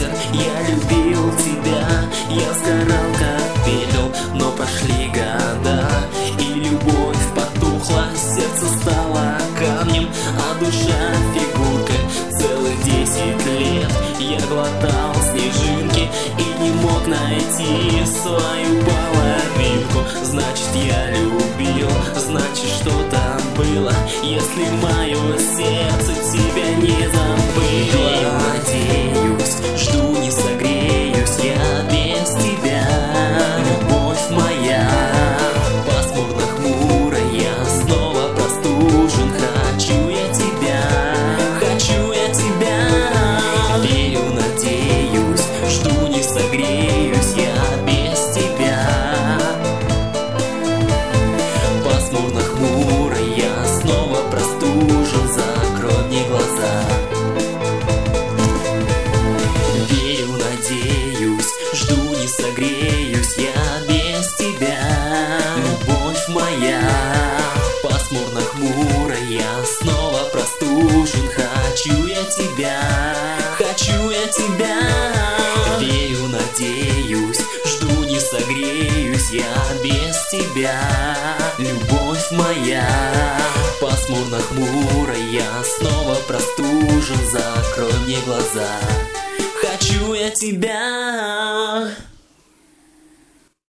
ветер, я любил тебя. Я сгорал как пепел, но пошли года, и любовь потухла, сердце стало камнем, а душа фигуркой. Целых 10 лет я глотал снежинки и не мог найти свою половинку. Значит, я любил, значит, что-то было, если мое сердце тебя не забыло. Надеюсь, жду, не согреюсь я без тебя. Любовь моя пасмурно хмуро, я снова простужен. Хочу я тебя, хочу я тебя. Верю, надеюсь, жду, не согреюсь я без тебя. Пасмурно хмуро, я снова простужен. Закрой мне глаза. Верю, надеюсь, жду, не согреюсь я без тебя. Любовь моя пасмурно хмуро, я снова простужен. Хочу я тебя, хочу я тебя. Верю, надеюсь, жду, не согреюсь я без тебя. Любовь моя пасмурно хмуро, я снова простужен. Закрой мне глаза. Хочу я тебя.